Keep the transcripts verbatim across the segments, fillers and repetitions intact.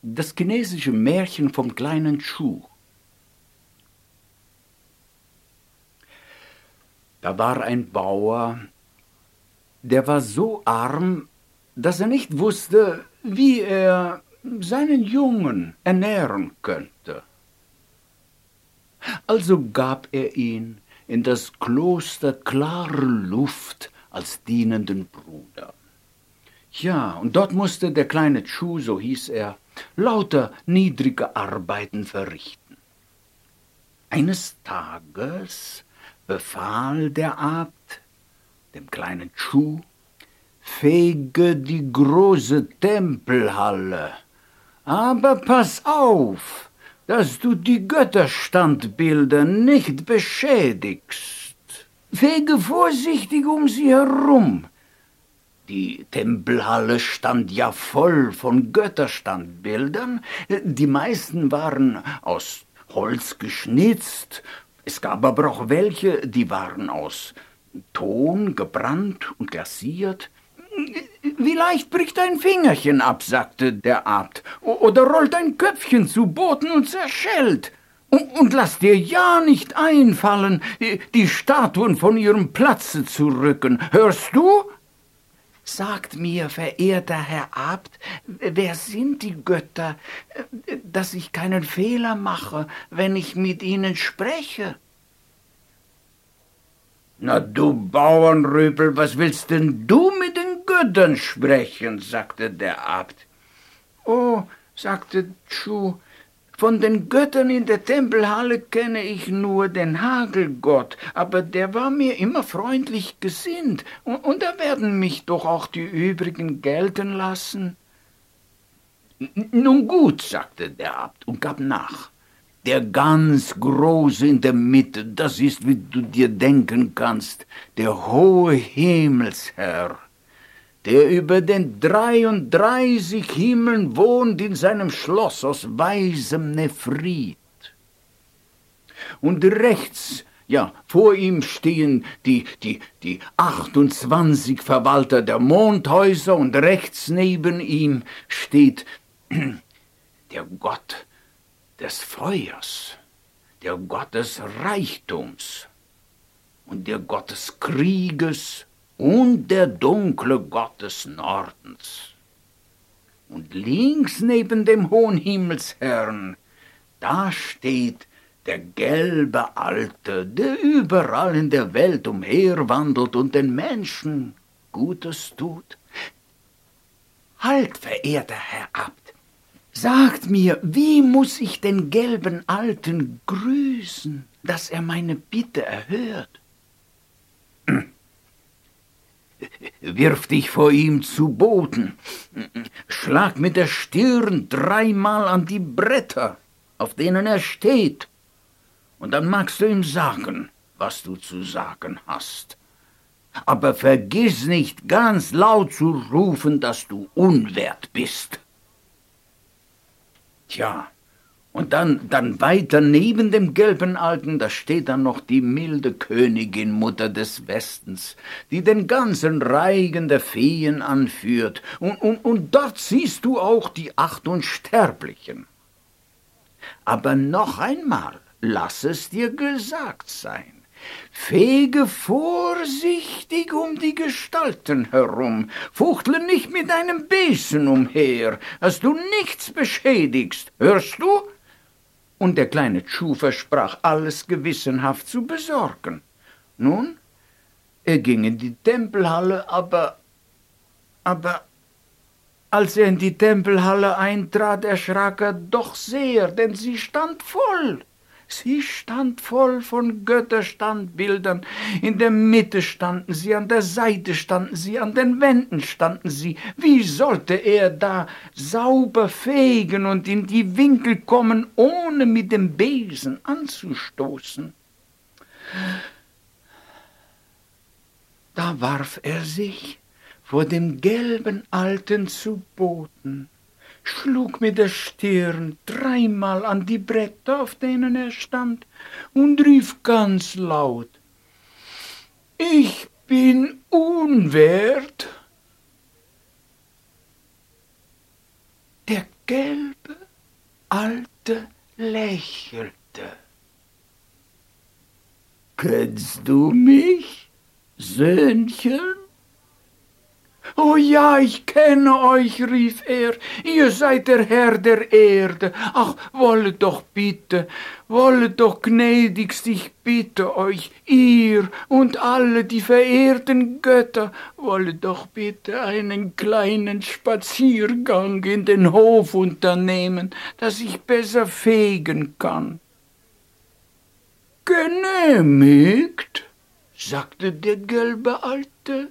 Das chinesische Märchen vom kleinen Chu. Da war ein Bauer, der war so arm, dass er nicht wusste, wie er seinen Jungen ernähren könnte. Also gab er ihn in das Kloster Klare Luft als dienenden Bruder. Ja, und dort musste der kleine Chu, so hieß er, lauter niedrige Arbeiten verrichten. Eines Tages befahl der Abt dem kleinen Chu, fege die große Tempelhalle, aber pass auf, dass du die Götterstandbilder nicht beschädigst. Fege vorsichtig um sie herum. Die Tempelhalle stand ja voll von Götterstandbildern. Die meisten waren aus Holz geschnitzt. Es gab aber auch welche, die waren aus Ton gebrannt und glasiert. Vielleicht bricht ein Fingerchen ab, sagte der Abt, oder rollt ein Köpfchen zu Boden und zerschellt. Und lass dir ja nicht einfallen, die Statuen von ihrem Platze zu rücken. Hörst du? Sagt mir, verehrter Herr Abt, wer sind die Götter, dass ich keinen Fehler mache, wenn ich mit ihnen spreche? Na du Bauernrüpel, was willst denn du mit den Göttern sprechen, sagte der Abt. Oh, sagte Chu, von den Göttern in der Tempelhalle kenne ich nur den Hagelgott, aber der war mir immer freundlich gesinnt, und, und da werden mich doch auch die übrigen gelten lassen. Nun gut, sagte der Abt und gab nach. Der ganz Große in der Mitte, das ist, wie du dir denken kannst, der hohe Himmelsherr, der über den dreiunddreißig Himmeln wohnt in seinem Schloss aus weißem Nephrit. Und rechts, ja, vor ihm stehen die, die, die achtundzwanzig Verwalter der Mondhäuser und rechts neben ihm steht der Gott des Feuers, der Gott des Reichtums und der Gott des Krieges und der dunkle Gott des Nordens. Und links neben dem hohen Himmelsherrn, da steht der gelbe Alte, der überall in der Welt umherwandelt und den Menschen Gutes tut. Halt, verehrter Herr Abt, sagt mir, wie muß ich den gelben Alten grüßen, dass er meine Bitte erhört? Wirf dich vor ihm zu Boden, schlag mit der Stirn dreimal an die Bretter, auf denen er steht, und dann magst du ihm sagen, was du zu sagen hast. Aber vergiss nicht, ganz laut zu rufen, dass du unwert bist. Tja, und dann, dann weiter neben dem gelben Alten, da steht dann noch die milde Königin, Mutter des Westens, die den ganzen Reigen der Feen anführt. Und, und, und dort siehst du auch die acht Unsterblichen. Aber noch einmal, lass es dir gesagt sein. Fege vorsichtig um die Gestalten herum, fuchtle nicht mit deinem Besen umher, dass du nichts beschädigst, hörst du? Und der kleine Chu versprach, alles gewissenhaft zu besorgen. Nun, er ging in die Tempelhalle, aber, aber, als er in die Tempelhalle eintrat, erschrak er doch sehr, denn sie stand voll. Sie stand voll von Götterstandbildern. In der Mitte standen sie, an der Seite standen sie, an den Wänden standen sie. Wie sollte er da sauber fegen und in die Winkel kommen, ohne mit dem Besen anzustoßen? Da warf er sich vor dem gelben Alten zu Boden, schlug mit der Stirn dreimal an die Bretter, auf denen er stand, und rief ganz laut: »Ich bin unwert.« Der Gelbe Alte lächelte. »Kennst du mich, Söhnchen?« »Oh ja, ich kenne euch«, rief er, »ihr seid der Herr der Erde. Ach, wollet doch bitte, wollet doch gnädigst, ich bitte euch, ihr und alle die verehrten Götter, wollet doch bitte einen kleinen Spaziergang in den Hof unternehmen, dass ich besser fegen kann.« »Genehmigt«, sagte der gelbe Alte.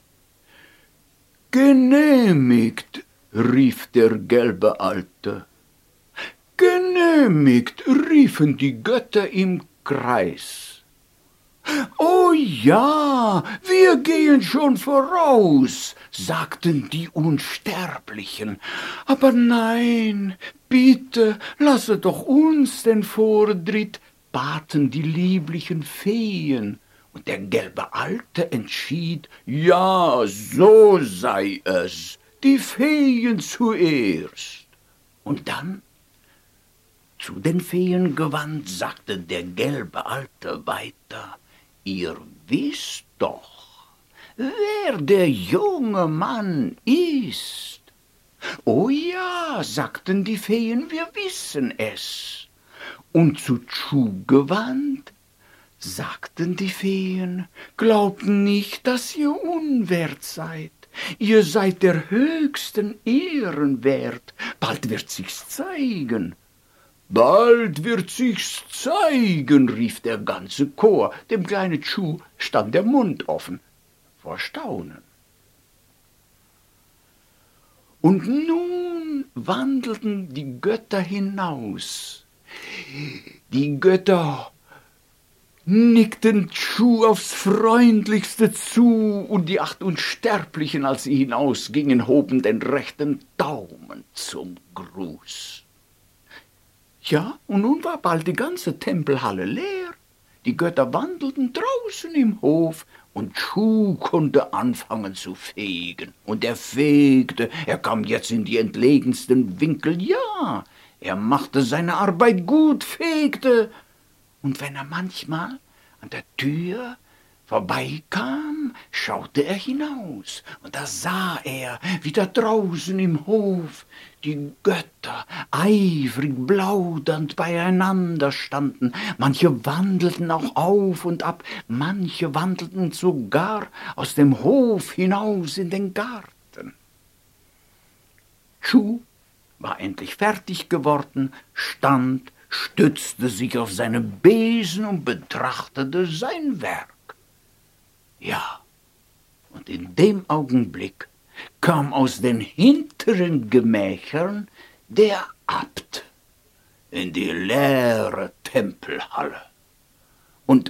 »Genehmigt«, rief der gelbe Alte. »Genehmigt«, riefen die Götter im Kreis. »Oh ja, wir gehen schon voraus«, sagten die Unsterblichen. »Aber nein, bitte, lasse doch uns den Vortritt«, baten die lieblichen Feen. Und der gelbe Alte entschied, ja, so sei es, die Feen zuerst. Und dann, zu den Feen gewandt, sagte der gelbe Alte weiter, »Ihr wisst doch, wer der junge Mann ist.« »Oh ja«, sagten die Feen, »wir wissen es.« Und zu Chu gewandt, sagten die Feen, »Glaubt nicht, dass ihr unwert seid. Ihr seid der höchsten Ehren wert. Bald wird sich's zeigen.« »Bald wird sich's zeigen«, rief der ganze Chor. Dem kleinen Chu stand der Mund offen vor Staunen. Und nun wandelten die Götter hinaus. Die Götter nickten Chu aufs Freundlichste zu, und die acht Unsterblichen, als sie hinausgingen, hoben den rechten Daumen zum Gruß. Ja, und nun war bald die ganze Tempelhalle leer. Die Götter wandelten draußen im Hof, und Chu konnte anfangen zu fegen. Und er fegte, er kam jetzt in die entlegensten Winkel, ja, er machte seine Arbeit gut, fegte. Und wenn er manchmal an der Tür vorbeikam, schaute er hinaus, und da sah er, wie da draußen im Hof die Götter eifrig plaudernd beieinander standen. Manche wandelten auch auf und ab, manche wandelten sogar aus dem Hof hinaus in den Garten. Chu war endlich fertig geworden, stand, stützte sich auf seinen Besen und betrachtete sein Werk. Ja, und in dem Augenblick kam aus den hinteren Gemächern der Abt in die leere Tempelhalle. Und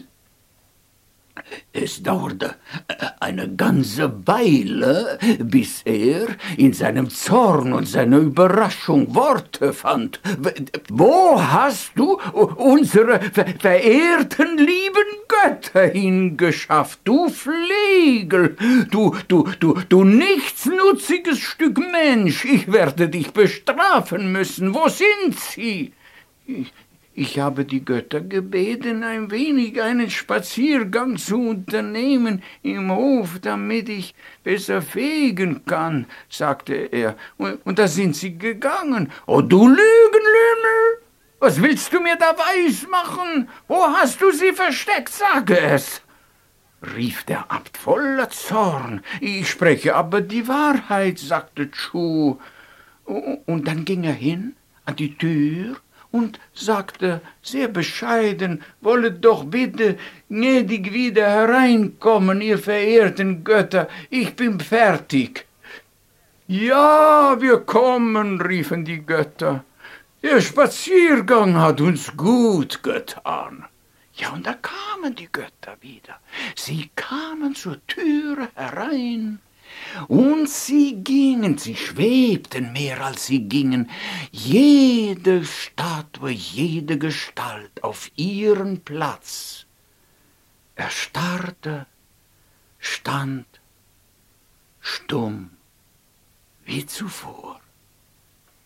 es dauerte eine ganze Weile, bis er in seinem Zorn und seiner Überraschung Worte fand. »Wo hast du unsere verehrten lieben Götter hingeschafft, du Flegel, du, du, du, du nichtsnutziges Stück Mensch, ich werde dich bestrafen müssen, wo sind sie?« Ich, Ich habe die Götter gebeten, ein wenig einen Spaziergang zu unternehmen im Hof, damit ich besser fegen kann, sagte er. Und da sind sie gegangen. »Oh, du Lügenlümmel! Was willst du mir da weismachen? Wo hast du sie versteckt? Sage es!« rief der Abt voller Zorn. »Ich spreche aber die Wahrheit«, sagte Chu. Und dann ging er hin an die Tür und sagte sehr bescheiden, »Wollet doch bitte gnädig wieder hereinkommen, ihr verehrten Götter, ich bin fertig.« »Ja, wir kommen«, riefen die Götter, »der Spaziergang hat uns gut getan.« Ja, und da kamen die Götter wieder. Sie kamen zur Türe herein, und sie gingen, sie schwebten mehr als sie gingen, jede Statue, jede Gestalt auf ihren Platz. Er starrte, stand stumm wie zuvor.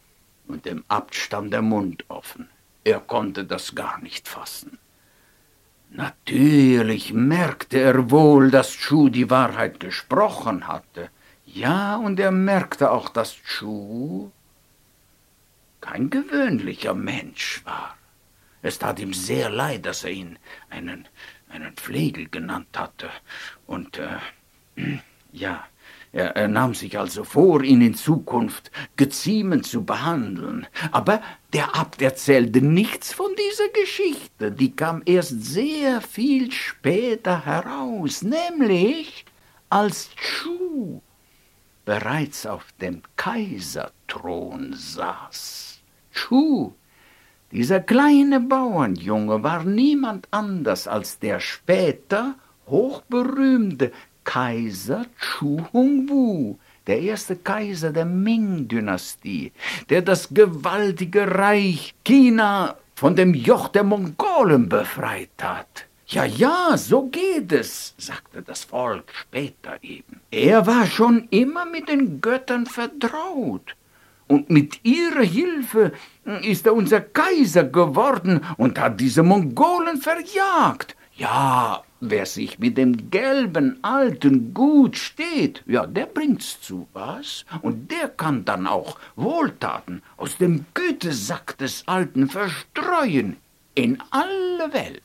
und dem Abt stand der Mund offen. Er konnte das gar nicht fassen. Natürlich merkte er wohl, dass Chu die Wahrheit gesprochen hatte. Ja, und er merkte auch, dass Chu kein gewöhnlicher Mensch war. Es tat ihm sehr leid, dass er ihn einen, einen Flegel genannt hatte. Und, äh, ja, er, er nahm sich also vor, ihn in Zukunft geziemend zu behandeln. Aber der Abt erzählte nichts von dieser Geschichte. Die kam erst sehr viel später heraus, nämlich als Chu bereits auf dem Kaiserthron saß. Chu, dieser kleine Bauernjunge, war niemand anders als der später hochberühmte Kaiser Chu Hongwu, der erste Kaiser der Ming-Dynastie, der das gewaltige Reich China von dem Joch der Mongolen befreit hat. Ja, ja, so geht es, sagte das Volk später eben. Er war schon immer mit den Göttern vertraut. Und mit ihrer Hilfe ist er unser Kaiser geworden und hat diese Mongolen verjagt. Ja, wer sich mit dem gelben alten Gut steht, ja, der bringt's zu was. Und der kann dann auch Wohltaten aus dem Gütesack des Alten verstreuen in alle Welt.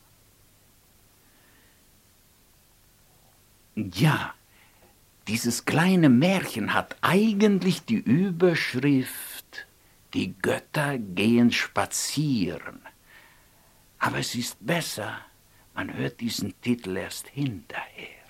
Ja, dieses kleine Märchen hat eigentlich die Überschrift »Die Götter gehen spazieren«. Aber es ist besser, man hört diesen Titel erst hinterher.